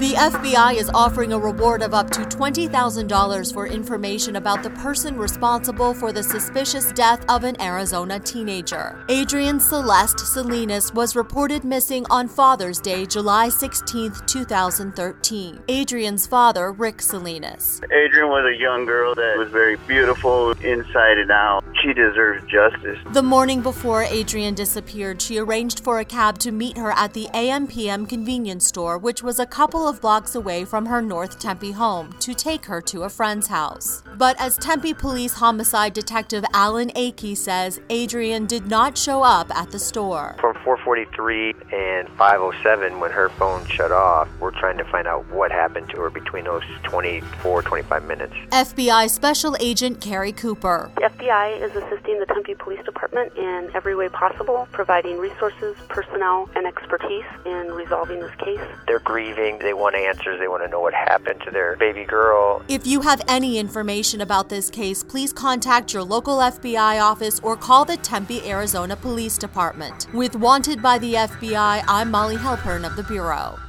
The FBI is offering a reward of up to $20,000 for information about the person responsible for the suspicious death of an Arizona teenager. Adrian Celeste Salinas was reported missing on Father's Day, July 16, 2013. Adrian's father, Rick Salinas. Adrian was a young girl that was very beautiful inside and out. She deserves justice. The morning before Adrian disappeared, she arranged for a cab to meet her at the AM/PM convenience store, which was a couple of blocks away from her North Tempe home, to take her to a friend's house. But as Tempe Police Homicide Detective Alan Akey says, Adrian did not show up at the store. From 4:43 and 5:07, when her phone shut off, we're trying to find out what happened to her between those 25 minutes. FBI Special Agent Carrie Cooper. The FBI is assisting the Tempe Police Department in every way possible, providing resources, personnel, and expertise in resolving this case. They're grieving. They want answers. They want to know what happened to their baby girl. If you have any information about this case, please contact your local FBI office or call the Tempe, Arizona Police Department. With Wanted by the FBI, I'm Molly Halpern of the Bureau.